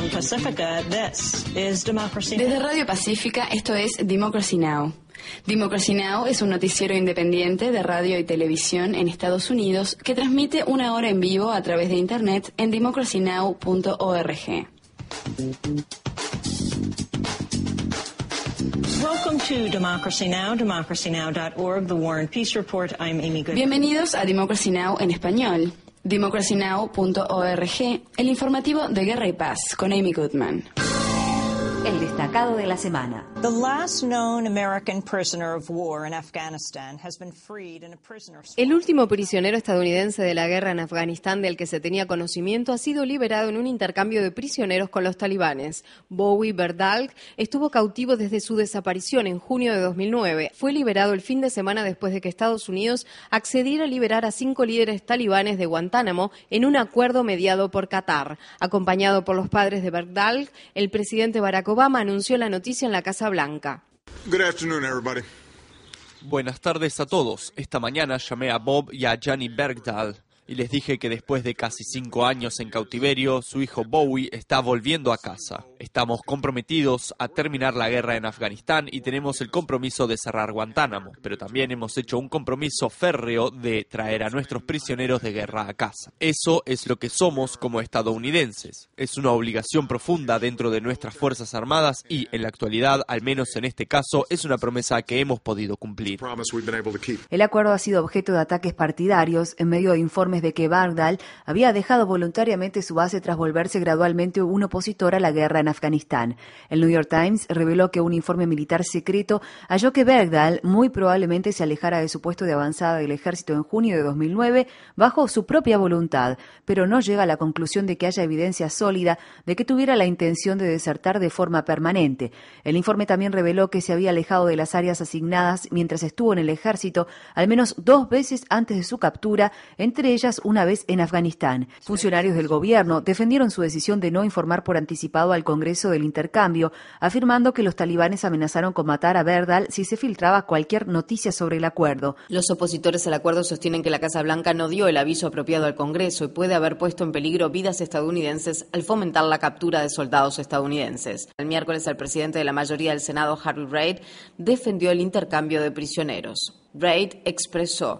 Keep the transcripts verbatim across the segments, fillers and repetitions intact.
from Pacifica, this is Democracy Now! Desde Radio Pacífica, esto es Democracy Now! Democracy Now! Es un noticiero independiente de radio y televisión en Estados Unidos que transmite una hora en vivo a través de Internet en democracy now punto org. Welcome to Democracy Now!, democracy now dot org, The War and Peace Report. I'm Amy Goodman. Bienvenidos a Democracy Now! En español. democracy now punto org, el informativo de Guerra y Paz, con Amy Goodman. El destacado de la semana. The last known American prisoner of war in Afghanistan has been freed in a prisoner swap. El último prisionero estadounidense de la guerra en Afganistán del que se tenía conocimiento ha sido liberado en un intercambio de prisioneros con los talibanes. Bowie Berdahl estuvo cautivo desde su desaparición en junio de dos mil nueve. Fue liberado el fin de semana después de que Estados Unidos accediera a liberar a cinco líderes talibanes de Guantánamo en un acuerdo mediado por Qatar. Acompañado por los padres de Berdahl, el presidente Barack Obama anunció la noticia en la Casa Blanca. Good afternoon, everybody. Buenas tardes a todos. Esta mañana llamé a Bob y a Gianni Bergdahl y les dije que después de casi cinco años en cautiverio, su hijo Bowie está volviendo a casa. Estamos comprometidos a terminar la guerra en Afganistán y tenemos el compromiso de cerrar Guantánamo, pero también hemos hecho un compromiso férreo de traer a nuestros prisioneros de guerra a casa. Eso es lo que somos como estadounidenses. Es una obligación profunda dentro de nuestras Fuerzas Armadas y, en la actualidad, al menos en este caso, es una promesa que hemos podido cumplir. El acuerdo ha sido objeto de ataques partidarios en medio de informes de que Bergdahl había dejado voluntariamente su base tras volverse gradualmente un opositor a la guerra en Afganistán. El New York Times reveló que un informe militar secreto halló que Bergdahl muy probablemente se alejara de su puesto de avanzada del ejército en junio de dos mil nueve bajo su propia voluntad, pero no llega a la conclusión de que haya evidencia sólida de que tuviera la intención de desertar de forma permanente. El informe también reveló que se había alejado de las áreas asignadas mientras estuvo en el ejército al menos dos veces antes de su captura, entre ellas una vez en Afganistán. Funcionarios del gobierno defendieron su decisión de no informar por anticipado al Congreso del intercambio, afirmando que los talibanes amenazaron con matar a Bergdahl si se filtraba cualquier noticia sobre el acuerdo. Los opositores al acuerdo sostienen que la Casa Blanca no dio el aviso apropiado al Congreso y puede haber puesto en peligro vidas estadounidenses al fomentar la captura de soldados estadounidenses. El miércoles, el presidente de la mayoría del Senado, Harry Reid, defendió el intercambio de prisioneros. Reid expresó: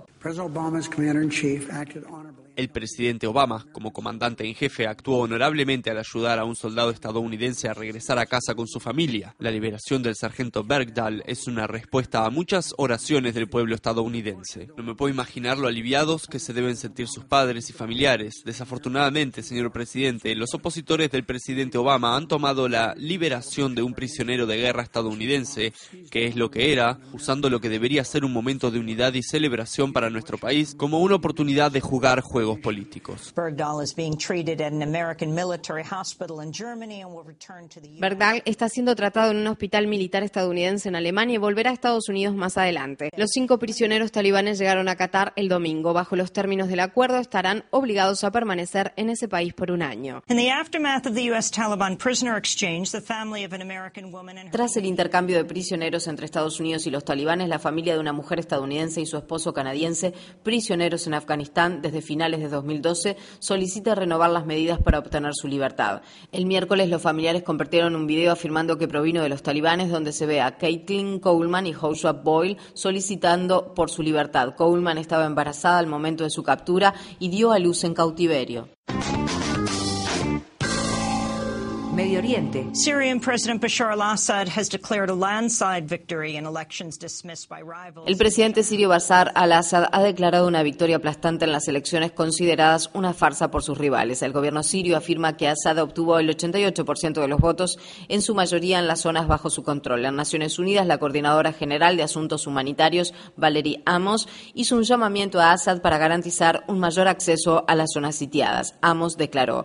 El presidente Obama, como comandante en jefe, actuó honorablemente al ayudar a un soldado estadounidense a regresar a casa con su familia. La liberación del sargento Bergdahl es una respuesta a muchas oraciones del pueblo estadounidense. No me puedo imaginar lo aliviados que se deben sentir sus padres y familiares. Desafortunadamente, señor presidente, los opositores del presidente Obama han tomado la liberación de un prisionero de guerra estadounidense, que es lo que era, usando lo que debería ser un momento de unidad y celebración para nuestro país, como una oportunidad de jugar juegos políticos. Bergdahl is being treated at an American military hospital in Germany and will return to the U S. Bergdahl está siendo tratado en un hospital militar estadounidense en Alemania y volverá a Estados Unidos más adelante. Los cinco prisioneros talibanes llegaron a Qatar el domingo. Bajo los términos del acuerdo, estarán obligados a permanecer en ese país por un año. In the aftermath of the U S Taliban prisoner exchange, the family of an American woman and her Tras el intercambio de prisioneros entre Estados Unidos y los talibanes, la familia de una mujer estadounidense y su esposo canadiense, prisioneros en Afganistán desde finales de dos mil doce, solicita renovar las medidas para obtener su libertad. El miércoles, los familiares compartieron un video afirmando que provino de los talibanes, donde se ve a Caitlin Coleman y Joshua Boyle solicitando por su libertad. Coleman estaba embarazada al momento de su captura y dio a luz en cautiverio. Medio Oriente. Syrian President Bashar al-Assad has declared a landslide victory in elections dismissed by rivals. El presidente sirio Bashar al-Assad ha declarado una victoria aplastante en las elecciones consideradas una farsa por sus rivales. El gobierno sirio afirma que Assad obtuvo el ochenta y ocho por ciento de los votos, en su mayoría en las zonas bajo su control. En Naciones Unidas, la coordinadora general de Asuntos Humanitarios, Valerie Amos, hizo un llamamiento a Assad para garantizar un mayor acceso a las zonas sitiadas. Amos declaró: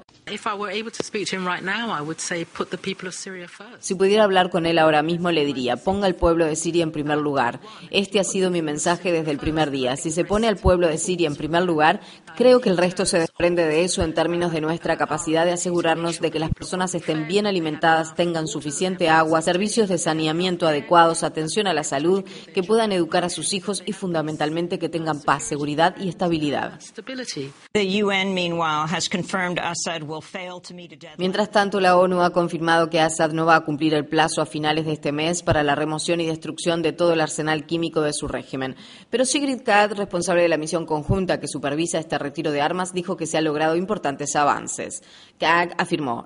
Si pudiera hablar con él ahora mismo, le diría: ponga al pueblo de Siria en primer lugar. Este ha sido mi mensaje desde el primer día. Si se pone al pueblo de Siria en primer lugar, creo que el resto se desprende de eso en términos de nuestra capacidad de asegurarnos de que las personas estén bien alimentadas, tengan suficiente agua, servicios de saneamiento adecuados, atención a la salud, que puedan educar a sus hijos y fundamentalmente que tengan paz, seguridad y estabilidad. Mientras tanto, la ONU ONU ha confirmado que Assad no va a cumplir el plazo a finales de este mes para la remoción y destrucción de todo el arsenal químico de su régimen. Pero Sigrid Kaag, responsable de la misión conjunta que supervisa este retiro de armas, dijo que se han logrado importantes avances. Kaag afirmó: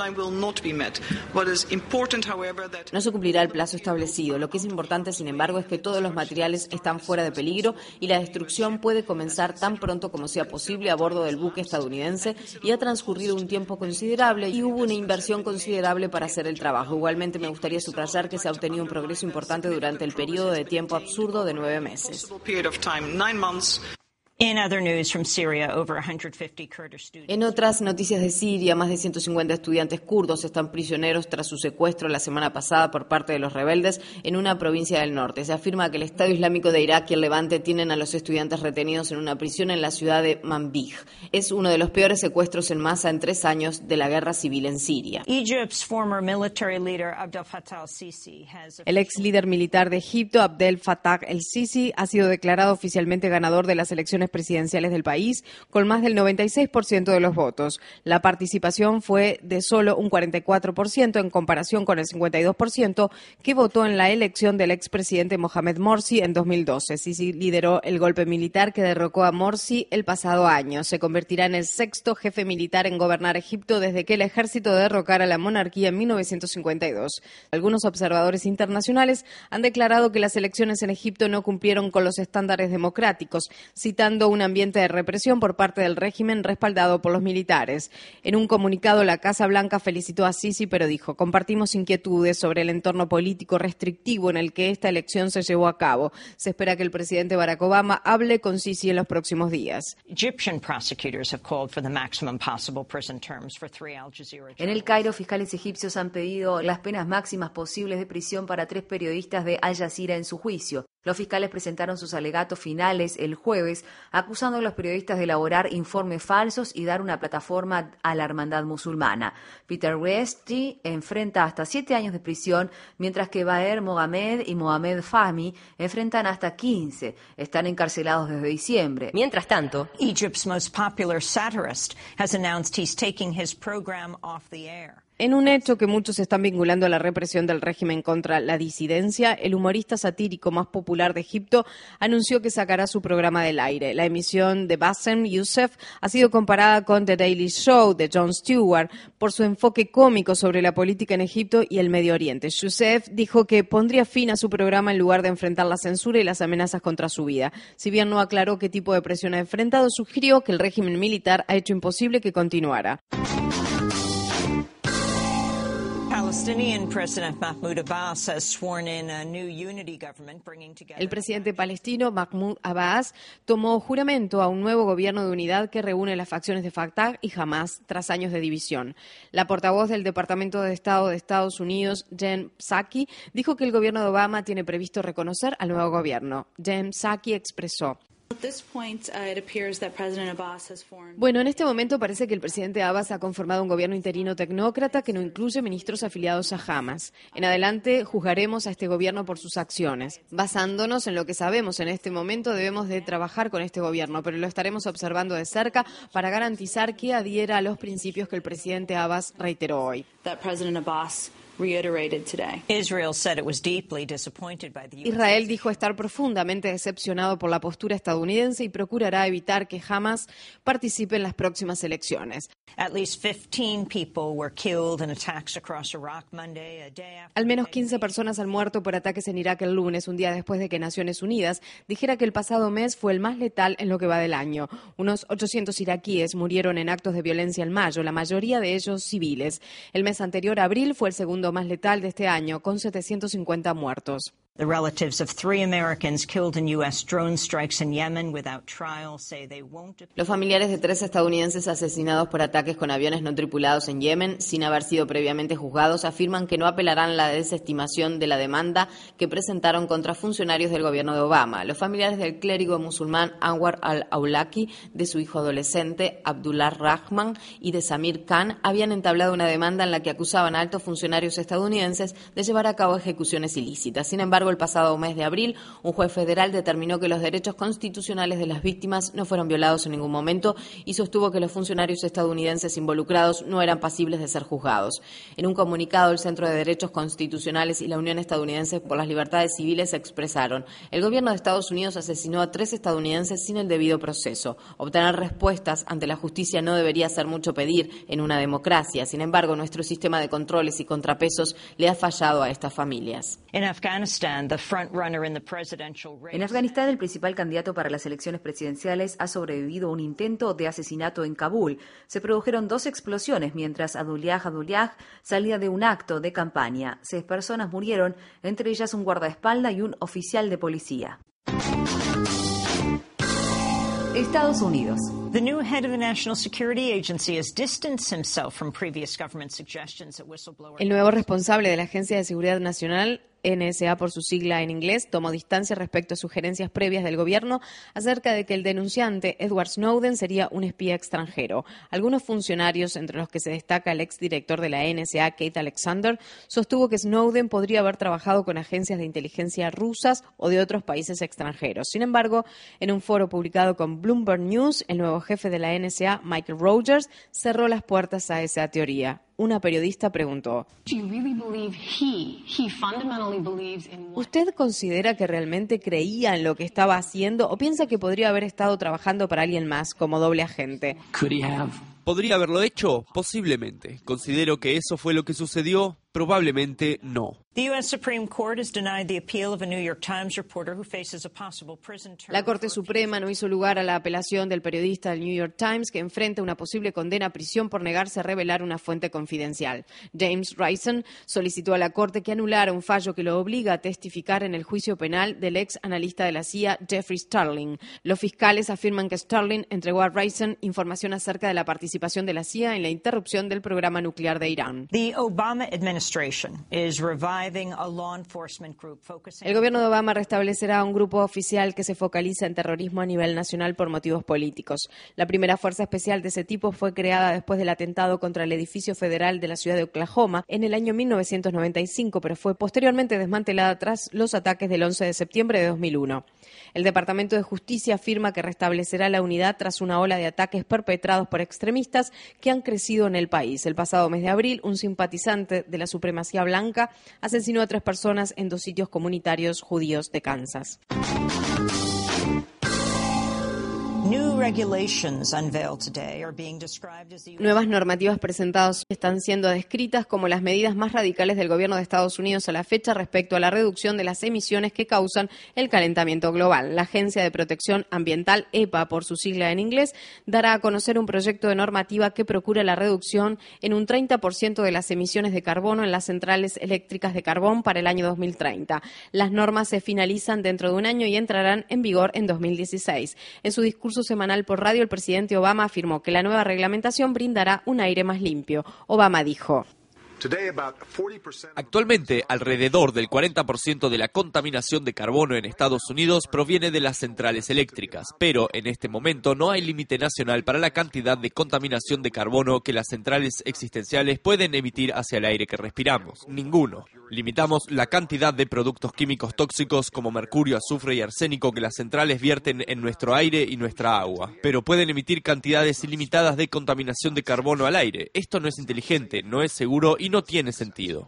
no se cumplirá el plazo establecido. Lo que es importante, sin embargo, es que todos los materiales están fuera de peligro y la destrucción puede comenzar tan pronto como sea posible a bordo del buque estadounidense, y ha transcurrido un tiempo considerable y hubo una inversión considerable para hacer el trabajo. Igualmente, me gustaría subrayar que se ha obtenido un progreso importante durante el periodo de tiempo absurdo de nueve meses. En otras noticias de Siria, más de ciento cincuenta estudiantes kurdos están prisioneros tras su secuestro la semana pasada por parte de los rebeldes en una provincia del norte. Se afirma que el Estado Islámico de Irak y el Levante tienen a los estudiantes retenidos en una prisión en la ciudad de Manbij. Es uno de los peores secuestros en masa en tres años de la guerra civil en Siria. El ex líder militar de Egipto, Abdel Fattah el-Sisi, ha sido declarado oficialmente ganador de las elecciones presidenciales del país con más del noventa y seis por ciento de los votos. La participación fue de solo un cuarenta y cuatro por ciento en comparación con el cincuenta y dos por ciento que votó en la elección del expresidente Mohamed Morsi en dos mil doce. Sisi lideró el golpe militar que derrocó a Morsi el pasado año. Se convertirá en el sexto jefe militar en gobernar Egipto desde que el ejército derrocara la monarquía en mil novecientos cincuenta y dos. Algunos observadores internacionales han declarado que las elecciones en Egipto no cumplieron con los estándares democráticos, citando un ambiente de represión por parte del régimen respaldado por los militares. En un comunicado, la Casa Blanca felicitó a Sisi, pero dijo: compartimos inquietudes sobre el entorno político restrictivo en el que esta elección se llevó a cabo. Se espera que el presidente Barack Obama hable con Sisi en los próximos días. En el Cairo, fiscales egipcios han pedido las penas máximas posibles de prisión para tres periodistas de Al Jazeera en su juicio. Los fiscales presentaron sus alegatos finales el jueves, acusando a los periodistas de elaborar informes falsos y dar una plataforma a la hermandad musulmana. Peter Westy enfrenta hasta siete años de prisión, mientras que Baer Mohamed y Mohamed Fahmy enfrentan hasta quince. Están encarcelados desde diciembre. Mientras tanto, Egypt's most popular satirist has announced he's taking his program off the air. En un hecho que muchos están vinculando a la represión del régimen contra la disidencia, el humorista satírico más popular de Egipto anunció que sacará su programa del aire. La emisión de Bassem Youssef ha sido comparada con The Daily Show de Jon Stewart por su enfoque cómico sobre la política en Egipto y el Medio Oriente. Youssef dijo que pondría fin a su programa en lugar de enfrentar la censura y las amenazas contra su vida. Si bien no aclaró qué tipo de presión ha enfrentado, sugirió que el régimen militar ha hecho imposible que continuara. El presidente palestino Mahmoud Abbas tomó juramento a un nuevo gobierno de unidad que reúne las facciones de Fatah y Hamas tras años de división. La portavoz del Departamento de Estado de Estados Unidos, Jen Psaki, dijo que el gobierno de Obama tiene previsto reconocer al nuevo gobierno. Jen Psaki expresó: Bueno, en este momento parece que el presidente Abbas ha conformado un gobierno interino tecnócrata que no incluye ministros afiliados a Hamas. En adelante juzgaremos a este gobierno por sus acciones. Basándonos en lo que sabemos en este momento, debemos de trabajar con este gobierno, pero lo estaremos observando de cerca para garantizar que adhiera a los principios que el presidente Abbas reiteró hoy. Israel dijo estar profundamente decepcionado por la postura estadounidense y procurará evitar que Hamas participe en las próximas elecciones. Al menos quince personas han muerto por ataques en Irak el lunes, un día después de que Naciones Unidas dijera que el pasado mes fue el más letal en lo que va del año. Unos ochocientos iraquíes murieron en actos de violencia en mayo, la mayoría de ellos civiles. El mes anterior, abril, fue el segundo más letal de este año, con setecientos cincuenta muertos. The relatives of three Americans killed in U S drone strikes in Yemen without trial say they won't. Los familiares de tres estadounidenses asesinados por ataques con aviones no tripulados en Yemen, sin haber sido previamente juzgados, afirman que no apelarán la desestimación de la demanda que presentaron contra funcionarios del gobierno de Obama. Los familiares del clérigo musulmán Anwar al-Awlaki, de su hijo adolescente Abdullah Rahman y de Samir Khan habían entablado una demanda en la que acusaban a altos funcionarios estadounidenses de llevar a cabo ejecuciones ilícitas. Sin embargo, embargo, el pasado mes de abril, un juez federal determinó que los derechos constitucionales de las víctimas no fueron violados en ningún momento y sostuvo que los funcionarios estadounidenses involucrados no eran pasibles de ser juzgados. En un comunicado, el Centro de Derechos Constitucionales y la Unión Estadounidense por las Libertades Civiles expresaron: el gobierno de Estados Unidos asesinó a tres estadounidenses sin el debido proceso. Obtener respuestas ante la justicia no debería ser mucho pedir en una democracia. Sin embargo, nuestro sistema de controles y contrapesos le ha fallado a estas familias. En Afganistán, En Afganistán, el principal candidato para las elecciones presidenciales ha sobrevivido a un intento de asesinato en Kabul. Se produjeron dos explosiones mientras Abdullah Abdullah salía de un acto de campaña. Seis personas murieron, entre ellas un guardaespaldas y un oficial de policía. Estados Unidos. The new head of the National Security Agency has distanced himself from previous government suggestions that whistleblowers. El nuevo responsable de la Agencia de Seguridad Nacional, N S A por su sigla en inglés, tomó distancia respecto a sugerencias previas del gobierno acerca de que el denunciante Edward Snowden sería un espía extranjero. Algunos funcionarios, entre los que se destaca el exdirector de la N S A, Keith Alexander, sostuvo que Snowden podría haber trabajado con agencias de inteligencia rusas o de otros países extranjeros. Sin embargo, en un foro publicado con Bloomberg News, el nuevo jefe de la N S A, Michael Rogers, cerró las puertas a esa teoría. Una periodista preguntó: ¿usted considera que realmente creía en lo que estaba haciendo o piensa que podría haber estado trabajando para alguien más como doble agente? ¿Podría haberlo hecho? Posiblemente. ¿Considero que eso fue lo que sucedió? Probablemente no. La Corte Suprema no hizo lugar a la apelación del periodista del New York Times que enfrenta una posible condena a prisión por negarse a revelar una fuente confidencial. James Risen solicitó a la Corte que anulara un fallo que lo obliga a testificar en el juicio penal del ex analista de la C I A, Jeffrey Sterling. Los fiscales afirman que Sterling entregó a Risen información acerca de la participación de la C I A en la interrupción del programa nuclear de Irán. The Obama administration is reviving El gobierno de Obama restablecerá un grupo oficial que se focaliza en terrorismo a nivel nacional por motivos políticos. La primera fuerza especial de ese tipo fue creada después del atentado contra el edificio federal de la ciudad de Oklahoma en el año mil novecientos noventa y cinco, pero fue posteriormente desmantelada tras los ataques del once de septiembre de dos mil uno. El Departamento de Justicia afirma que restablecerá la unidad tras una ola de ataques perpetrados por extremistas que han crecido en el país. El pasado mes de abril, un simpatizante de la supremacía blanca asesinó a tres personas en dos sitios comunitarios judíos de Kansas. Nuevas normativas presentadas están siendo descritas como las medidas más radicales del gobierno de Estados Unidos a la fecha respecto a la reducción de las emisiones que causan el calentamiento global. La Agencia de Protección Ambiental, E P A por su sigla en inglés, dará a conocer un proyecto de normativa que procura la reducción en un treinta por ciento de las emisiones de carbono en las centrales eléctricas de carbón para el año dos mil treinta. Las normas se finalizan dentro de un año y entrarán en vigor en dos mil dieciséis. En su discurso semanal por radio, el presidente Obama afirmó que la nueva reglamentación brindará un aire más limpio. Obama dijo: Actualmente, alrededor del cuarenta por ciento de la contaminación de carbono en Estados Unidos proviene de las centrales eléctricas, pero en este momento no hay límite nacional para la cantidad de contaminación de carbono que las centrales existenciales pueden emitir hacia el aire que respiramos. Ninguno. Limitamos la cantidad de productos químicos tóxicos como mercurio, azufre y arsénico que las centrales vierten en nuestro aire y nuestra agua, pero pueden emitir cantidades ilimitadas de contaminación de carbono al aire. Esto no es inteligente, no es seguro y no tiene sentido.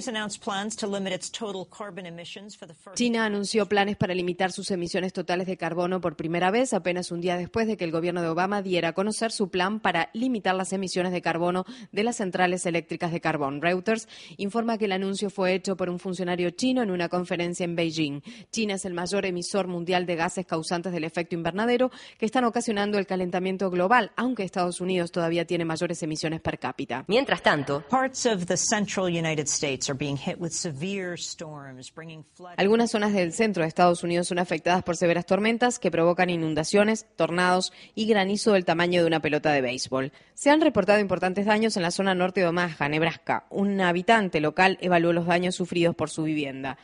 China anunció planes para limitar sus emisiones totales de carbono por primera vez, apenas un día después de que el gobierno de Obama diera a conocer su plan para limitar las emisiones de carbono de las centrales eléctricas de carbón. Reuters informa que el anuncio fue hecho por un funcionario chino en una conferencia en Beijing. China es el mayor emisor mundial de gases causantes del efecto invernadero que están ocasionando el calentamiento global, aunque Estados Unidos todavía tiene mayores emisiones per cápita. Mientras tanto, algunas zonas del centro de Estados Unidos son afectadas por severas tormentas que provocan inundaciones, tornados y granizo del tamaño de una pelota de béisbol. Se han reportado importantes daños en la zona norte de Omaha, Nebraska. Un habitante local evaluó los daños daños sufridos por su vivienda.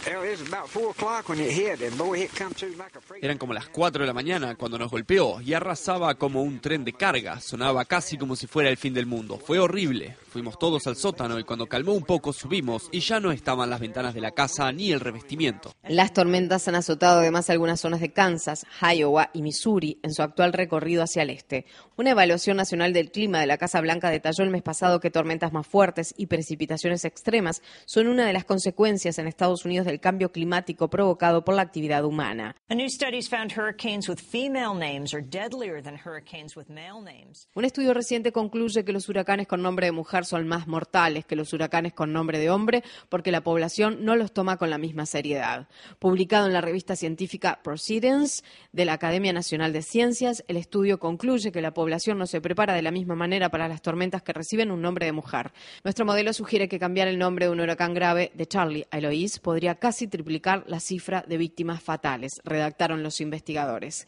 Eran como las cuatro de la mañana cuando nos golpeó y arrasaba como un tren de carga. Sonaba casi como si fuera el fin del mundo. Fue horrible. Fuimos todos al sótano y cuando calmó un poco subimos y ya no estaban las ventanas de la casa ni el revestimiento. Las tormentas han azotado además algunas zonas de Kansas, Iowa y Missouri en su actual recorrido hacia el este. Una evaluación nacional del clima de la Casa Blanca detalló el mes pasado que tormentas más fuertes y precipitaciones extremas son una de las consecuencias en Estados Unidos del cambio climático provocado por la actividad humana. Un estudio reciente concluye que los huracanes con nombre de mujer son más mortales que los huracanes con nombre de hombre porque la población no los toma con la misma seriedad. Publicado en la revista científica Proceedings de la Academia Nacional de Ciencias, el estudio concluye que la población no se prepara de la misma manera para las tormentas que reciben un nombre de mujer. Nuestro modelo sugiere que cambiar el nombre de un huracán grave de Charlie a Eloise podría casi triplicar la cifra de víctimas fatales, redactaron los investigadores.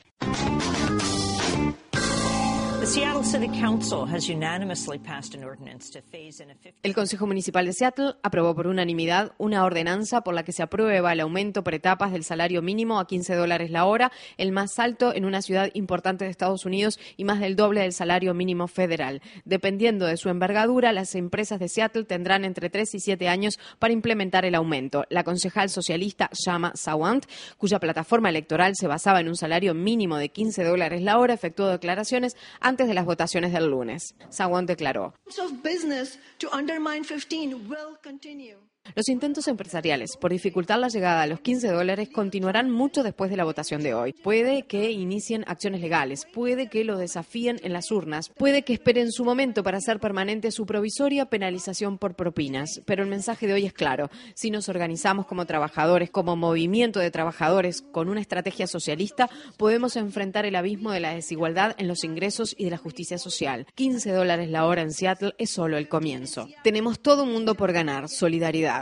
El Consejo Municipal de Seattle aprobó por unanimidad una ordenanza por la que se aprueba el aumento por etapas del salario mínimo a quince dólares la hora, el más alto en una ciudad importante de Estados Unidos y más del doble del salario mínimo federal. Dependiendo de su envergadura, las empresas de Seattle tendrán entre tres y siete años para implementar el aumento. La concejal socialista Kshama Sawant, cuya plataforma electoral se basaba en un salario mínimo de quince dólares la hora, efectuó declaraciones antes de las votaciones del lunes. Sawant declaró: los intentos empresariales por dificultar la llegada a los quince dólares continuarán mucho después de la votación de hoy. Puede que inicien acciones legales, puede que lo desafíen en las urnas, puede que esperen su momento para hacer permanente su provisoria penalización por propinas. Pero el mensaje de hoy es claro. Si nos organizamos como trabajadores, como movimiento de trabajadores, con una estrategia socialista, podemos enfrentar el abismo de la desigualdad en los ingresos y de la justicia social. quince dólares la hora en Seattle es solo el comienzo. Tenemos todo un mundo por ganar. Solidaridad.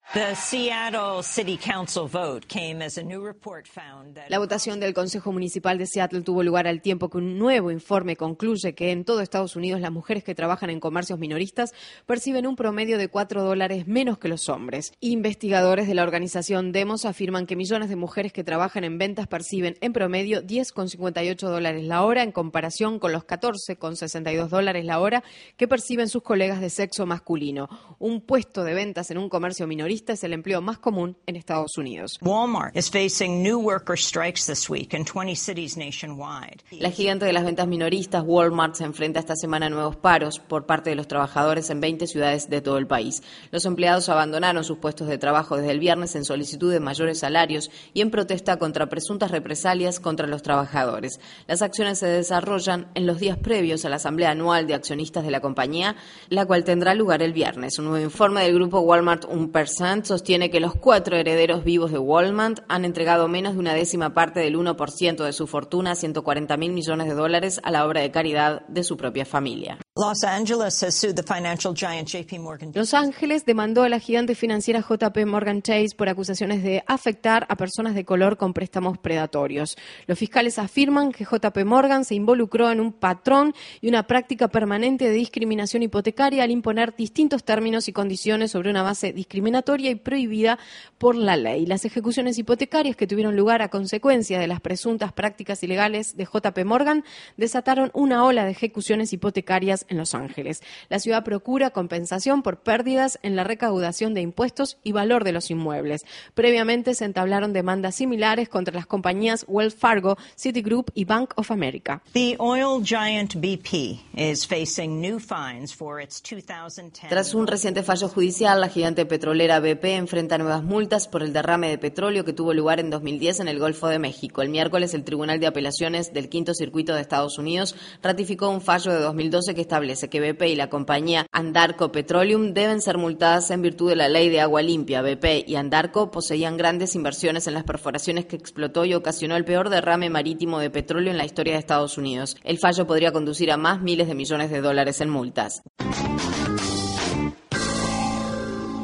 La votación del Consejo Municipal de Seattle tuvo lugar al tiempo que un nuevo informe concluye que en todo Estados Unidos las mujeres que trabajan en comercios minoristas perciben un promedio de cuatro dólares menos que los hombres. Investigadores de la organización Demos afirman que millones de mujeres que trabajan en ventas perciben en promedio diez con cincuenta y ocho dólares la hora en comparación con los catorce con sesenta y dos dólares la hora que perciben sus colegas de sexo masculino. Un puesto de ventas en un comercio minorista es el empleo más común en Estados Unidos. Walmart is facing new worker strikes this week in twenty cities nationwide. La gigante de las ventas minoristas, Walmart, se enfrenta esta semana a nuevos paros por parte de los trabajadores en veinte ciudades de todo el país. Los empleados abandonaron sus puestos de trabajo desde el viernes en solicitud de mayores salarios y en protesta contra presuntas represalias contra los trabajadores. Las acciones se desarrollan en los días previos a la asamblea anual de accionistas de la compañía, la cual tendrá lugar el viernes. Un nuevo informe del grupo Walmart uno por ciento sostiene que los cuatro herederos vivos de Walmart han entregado menos de una décima parte del uno por ciento de su fortuna, ciento cuarenta mil millones de dólares, a la obra de caridad de su propia familia. Los Angeles has sued the financial giant J P Morgan. Los Ángeles demandó a la gigante financiera J P Morgan Chase por acusaciones de afectar a personas de color con préstamos predatorios. Los fiscales afirman que J P Morgan se involucró en un patrón y una práctica permanente de discriminación hipotecaria al imponer distintos términos y condiciones sobre una base discriminatoria y prohibida por la ley. Las ejecuciones hipotecarias que tuvieron lugar a consecuencia de las presuntas prácticas ilegales de J P Morgan desataron una ola de ejecuciones hipotecarias en Los Ángeles. La ciudad procura compensación por pérdidas en la recaudación de impuestos y valor de los inmuebles. Previamente se entablaron demandas similares contra las compañías Wells Fargo, Citigroup y Bank of America. The oil giant B P is facing new fines for its two thousand ten. Tras un reciente fallo judicial, la gigante petrolera B P enfrenta nuevas multas por el derrame de petróleo que tuvo lugar en dos mil diez en el Golfo de México. El miércoles, el Tribunal de Apelaciones del Quinto Circuito de Estados Unidos ratificó un fallo de dos mil doce que establece que B P y la compañía Anadarko Petroleum deben ser multadas en virtud de la ley de agua limpia. B P y Anadarko poseían grandes inversiones en las perforaciones que explotó y ocasionó el peor derrame marítimo de petróleo en la historia de Estados Unidos. El fallo podría conducir a más miles de millones de dólares en multas.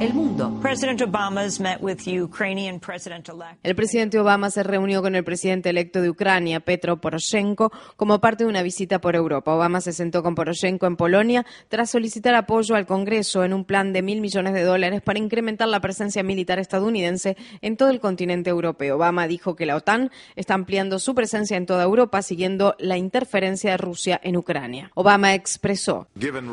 El Mundo. El presidente Obama se reunió con el presidente electo de Ucrania, Petro Poroshenko, como parte de una visita por Europa. Obama se sentó con Poroshenko en Polonia tras solicitar apoyo al Congreso en un plan de mil millones de dólares para incrementar la presencia militar estadounidense en todo el continente europeo. Obama dijo que la OTAN está ampliando su presencia en toda Europa, siguiendo la interferencia de Rusia en Ucrania. Obama expresó: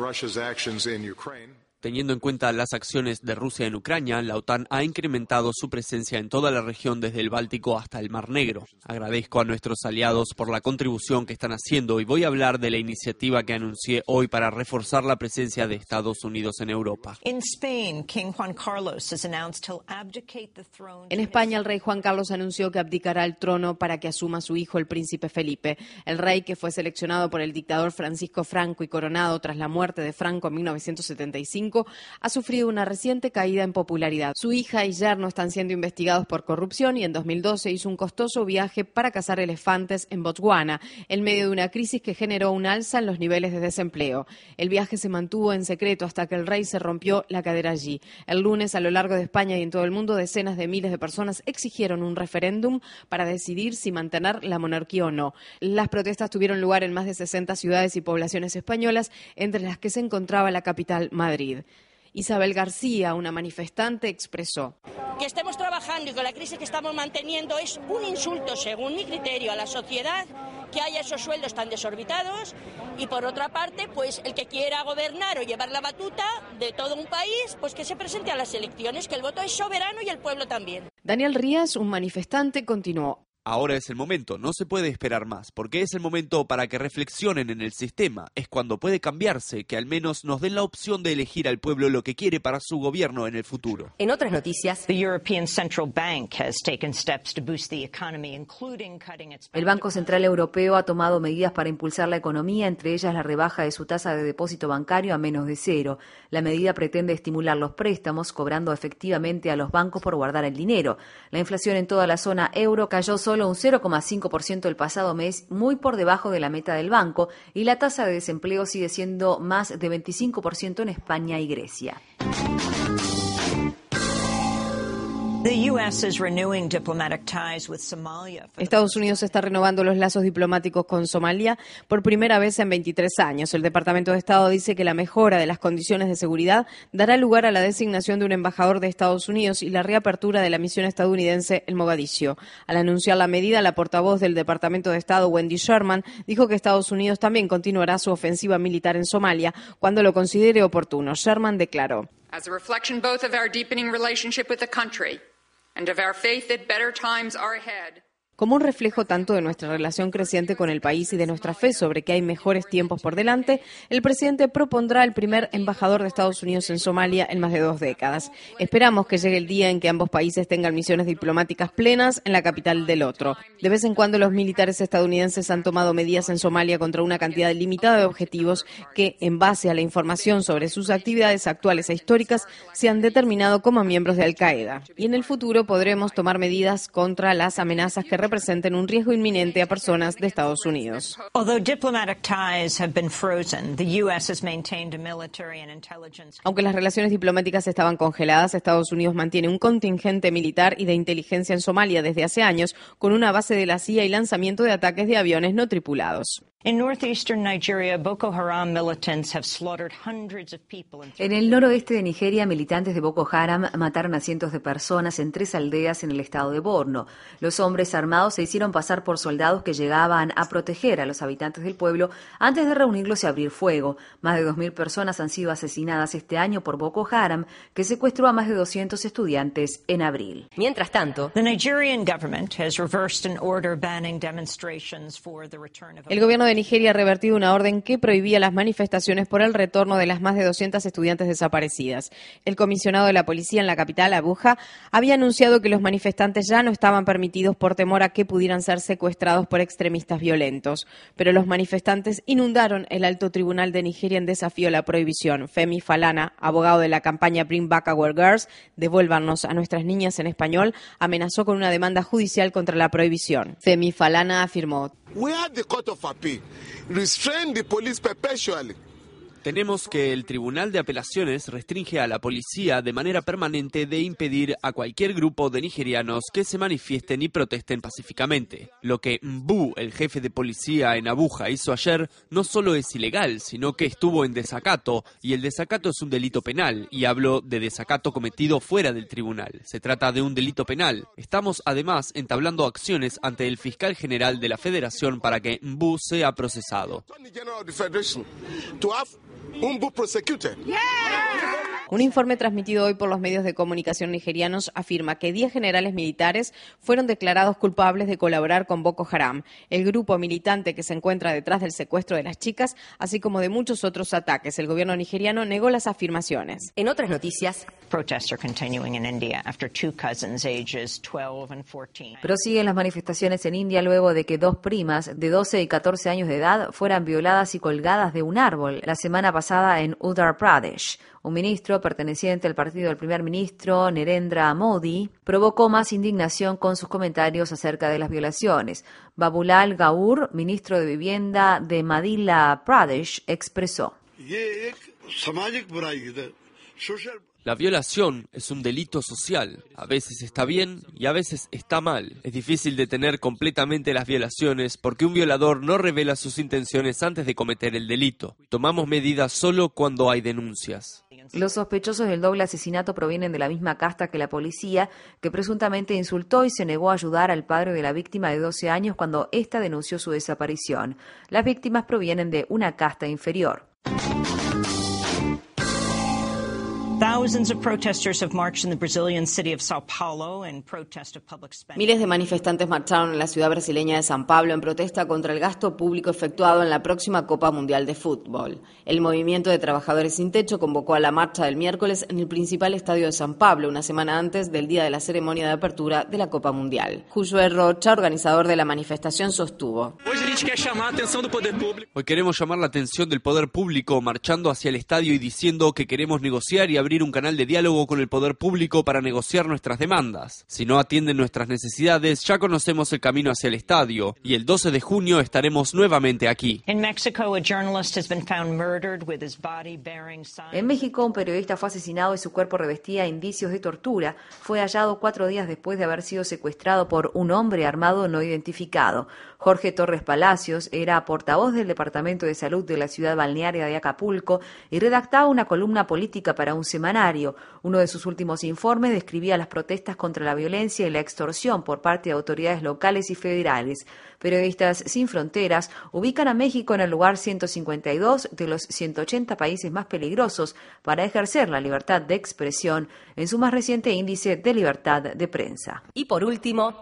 Teniendo en cuenta las acciones de Rusia en Ucrania, la OTAN ha incrementado su presencia en toda la región desde el Báltico hasta el Mar Negro. Agradezco a nuestros aliados por la contribución que están haciendo y voy a hablar de la iniciativa que anuncié hoy para reforzar la presencia de Estados Unidos en Europa. En España, el rey Juan Carlos anunció que abdicará el trono para que asuma su hijo, el príncipe Felipe. El rey, que fue seleccionado por el dictador Francisco Franco y coronado tras la muerte de Franco en mil novecientos setenta y cinco, ha sufrido una reciente caída en popularidad. Su hija y yerno están siendo investigados por corrupción y en dos mil doce hizo un costoso viaje para cazar elefantes en Botswana, en medio de una crisis que generó un alza en los niveles de desempleo. El viaje se mantuvo en secreto hasta que el rey se rompió la cadera allí. El lunes, a lo largo de España y en todo el mundo, decenas de miles de personas exigieron un referéndum para decidir si mantener la monarquía o no. Las protestas tuvieron lugar en más de sesenta ciudades y poblaciones españolas, entre las que se encontraba la capital, Madrid. Isabel García, una manifestante, expresó: que estemos trabajando y con la crisis que estamos manteniendo es un insulto, según mi criterio, a la sociedad, que haya esos sueldos tan desorbitados, y por otra parte, pues el que quiera gobernar o llevar la batuta de todo un país, pues que se presente a las elecciones, que el voto es soberano y el pueblo también. Daniel Rías, un manifestante, continuó: Ahora es el momento, no se puede esperar más, porque es el momento para que reflexionen en el sistema. Es cuando puede cambiarse, que al menos nos den la opción de elegir al pueblo lo que quiere para su gobierno en el futuro. En otras noticias, el Banco Central Europeo ha tomado medidas para impulsar la economía, entre ellas la rebaja de su tasa de depósito bancario a menos de cero. La medida pretende estimular los préstamos, cobrando efectivamente a los bancos por guardar el dinero. La inflación en toda la zona euro cayó solo un cero coma cinco por ciento el pasado mes, muy por debajo de la meta del banco, y la tasa de desempleo sigue siendo más de veinticinco por ciento en España y Grecia. Estados Unidos está renovando los lazos diplomáticos con Somalia por primera vez en veintitrés años. El Departamento de Estado dice que la mejora de las condiciones de seguridad dará lugar a la designación de un embajador de Estados Unidos y la reapertura de la misión estadounidense en Mogadiscio. Al anunciar la medida, la portavoz del Departamento de Estado, Wendy Sherman, dijo que Estados Unidos también continuará su ofensiva militar en Somalia cuando lo considere oportuno. Sherman declaró: As a reflection both of our deepening relationship with the country and of our faith that better times are ahead. Como un reflejo tanto de nuestra relación creciente con el país y de nuestra fe sobre que hay mejores tiempos por delante, el presidente propondrá el primer embajador de Estados Unidos en Somalia en más de dos décadas. Esperamos que llegue el día en que ambos países tengan misiones diplomáticas plenas en la capital del otro. De vez en cuando los militares estadounidenses han tomado medidas en Somalia contra una cantidad limitada de objetivos que, en base a la información sobre sus actividades actuales e históricas, se han determinado como miembros de Al-Qaeda. Y en el futuro podremos tomar medidas contra las amenazas que representen un riesgo inminente a personas de Estados Unidos. Aunque las relaciones diplomáticas estaban congeladas, Estados Unidos mantiene un contingente militar y de inteligencia en Somalia desde hace años, con una base de la C I A y lanzamiento de ataques de aviones no tripulados. En northeastern Nigeria, Boko Haram militants have slaughtered hundreds of people. En el noroeste de Nigeria, militantes de Boko Haram mataron a cientos de personas en tres aldeas en el estado de Borno. Los hombres armados se hicieron pasar por soldados que llegaban a proteger a los habitantes del pueblo antes de reunirlos y abrir fuego. Más de dos mil personas han sido asesinadas este año por Boko Haram, que secuestró a más de doscientos estudiantes en abril. Mientras tanto, the Nigerian government has reversed an order banning demonstrations for the return of El gobierno de Nigeria ha revertido una orden que prohibía las manifestaciones por el retorno de las más de doscientas estudiantes desaparecidas. El comisionado de la policía en la capital, Abuja, había anunciado que los manifestantes ya no estaban permitidos por temor a que pudieran ser secuestrados por extremistas violentos. Pero los manifestantes inundaron el alto tribunal de Nigeria en desafío a la prohibición. Femi Falana, abogado de la campaña Bring Back Our Girls, Devuélvanos a nuestras niñas en español, amenazó con una demanda judicial contra la prohibición. Femi Falana afirmó: We had the Court of Appeal restrain the police perpetually Tenemos que el Tribunal de Apelaciones restringe a la policía de manera permanente de impedir a cualquier grupo de nigerianos que se manifiesten y protesten pacíficamente. Lo que Mbu, el jefe de policía en Abuja, hizo ayer no solo es ilegal, sino que estuvo en desacato, y el desacato es un delito penal, y hablo de desacato cometido fuera del tribunal. Se trata de un delito penal. Estamos además entablando acciones ante el fiscal general de la Federación para que Mbu sea procesado. Un informe transmitido hoy por los medios de comunicación nigerianos afirma que diez generales militares fueron declarados culpables de colaborar con Boko Haram, el grupo militante que se encuentra detrás del secuestro de las chicas, así como de muchos otros ataques. El gobierno nigeriano negó las afirmaciones. En otras noticias, prosiguen las manifestaciones en India luego de que dos primas de doce y catorce años de edad fueran violadas y colgadas de un árbol la semana pasada en Uttar Pradesh. Un ministro perteneciente al partido del primer ministro, Narendra Modi, provocó más indignación con sus comentarios acerca de las violaciones. Babulal Gaur, ministro de Vivienda de Madhya Pradesh, expresó: La violación es un delito social. A veces está bien y a veces está mal. Es difícil detener completamente las violaciones porque un violador no revela sus intenciones antes de cometer el delito. Tomamos medidas solo cuando hay denuncias. Los sospechosos del doble asesinato provienen de la misma casta que la policía, que presuntamente insultó y se negó a ayudar al padre de la víctima de doce años cuando ésta denunció su desaparición. Las víctimas provienen de una casta inferior. Miles de manifestantes marcharon en la ciudad brasileña de São Paulo en protesta contra el gasto público efectuado en la próxima Copa Mundial de Fútbol. El Movimiento de Trabajadores Sin Techo convocó a la marcha del miércoles en el principal estadio de São Paulo, una semana antes del día de la ceremonia de apertura de la Copa Mundial. Josué Rocha, organizador de la manifestación, sostuvo: Hoy queremos llamar la atención del poder público marchando hacia el estadio y diciendo que queremos negociar y abrir un canal de diálogo con el poder público para negociar nuestras demandas. Si no atienden nuestras necesidades, ya conocemos el camino hacia el estadio y el doce de junio estaremos nuevamente aquí. En México, un periodista fue asesinado y su cuerpo revestía indicios de tortura. Fue hallado cuatro días después de haber sido secuestrado por un hombre armado no identificado. Jorge Torres Palacios era portavoz del Departamento de Salud de la ciudad balnearia de Acapulco y redactaba una columna política para un semanario. Uno de sus últimos informes describía las protestas contra la violencia y la extorsión por parte de autoridades locales y federales. Periodistas Sin Fronteras ubican a México en el lugar ciento cincuenta y dos de los ciento ochenta países más peligrosos para ejercer la libertad de expresión en su más reciente índice de libertad de prensa. Y por último,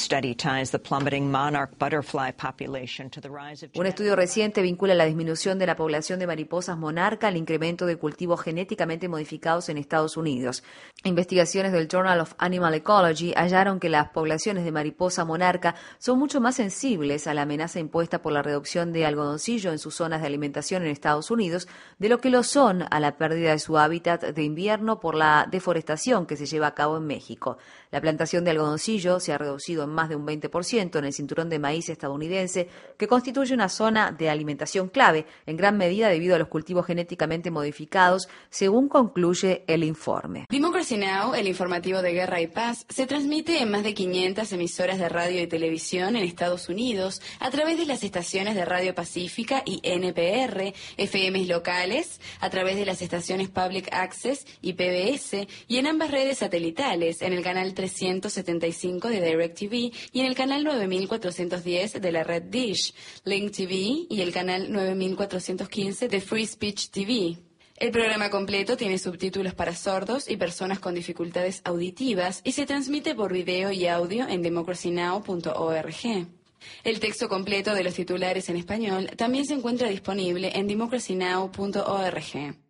un estudio reciente vincula la disminución de la población de mariposas monarca al incremento de cultivos genéticamente modificados en Estados Unidos. Investigaciones del Journal of Animal Ecology hallaron que las poblaciones de mariposa monarca son mucho más sensibles a la amenaza impuesta por la reducción de algodoncillo en sus zonas de alimentación en Estados Unidos de lo que lo son a la pérdida de su hábitat de invierno por la deforestación que se lleva a cabo en México. La plantación de algodoncillo se ha reducido en más de un veinte por ciento en el cinturón de maíz estadounidense, que constituye una zona de alimentación clave, en gran medida debido a los cultivos genéticamente modificados, según concluye el informe. Democracy Now!, el informativo de Guerra y Paz, se transmite en más de quinientas emisoras de radio y televisión en Estados Unidos a través de las estaciones de Radio Pacífica y N P R, F Ms locales, a través de las estaciones Public Access y P B S, y en ambas redes satelitales, en el canal trescientos setenta y cinco de DirecTV y en el canal nueve mil cuatrocientos diez de la red Dish, Link T V y el canal nueve mil cuatrocientos quince de Free Speech T V. El programa completo tiene subtítulos para sordos y personas con dificultades auditivas y se transmite por video y audio en democracy now punto org. El texto completo de los titulares en español también se encuentra disponible en democracy now punto org.